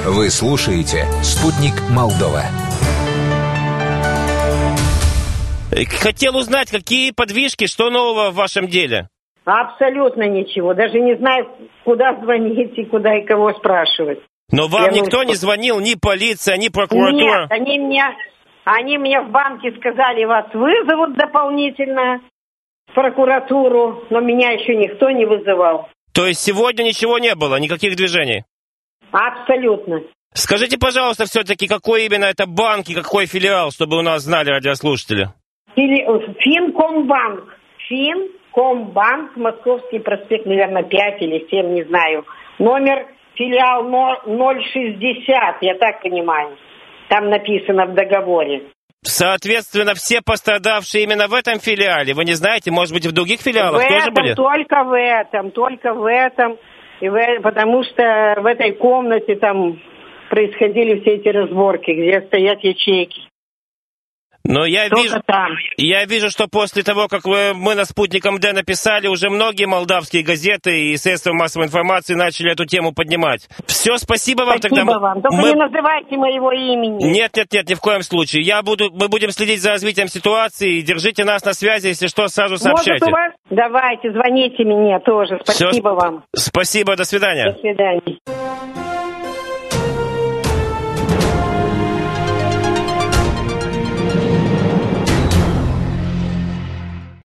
Вы слушаете «Спутник Молдова». Хотел узнать, какие подвижки, что нового в вашем деле? Абсолютно ничего. Даже не знаю, куда звонить и куда и кого спрашивать. Но вам никто не звонил, ни полиция, ни прокуратура? Нет, они мне в банке сказали, вас вызовут дополнительно в прокуратуру, но меня еще никто не вызывал. То есть сегодня ничего не было, никаких движений? Абсолютно. Скажите, пожалуйста, все-таки, какой именно это банк и какой филиал, чтобы у нас знали радиослушатели? Финкомбанк. Финкомбанк, Московский проспект, наверное, 5 или 7, не знаю. Номер филиал 060, я так понимаю. Там написано в договоре. Соответственно, все пострадавшие именно в этом филиале. Вы не знаете, может быть, в других филиалах тоже были? Только в этом. Потому что в этой комнате там происходили все эти разборки, где стоят ячейки. Но я вижу, что после того, как мы на «Спутник МД» написали, уже многие молдавские газеты и средства массовой информации начали эту тему поднимать. Все, спасибо вам. Спасибо вам. Только не называйте моего имени. Нет, ни в коем случае. Мы будем следить за развитием ситуации. Держите нас на связи, если что, сразу сообщайте. Может, у вас? Давайте, звоните мне тоже. Спасибо вам. Спасибо, до свидания. До свидания.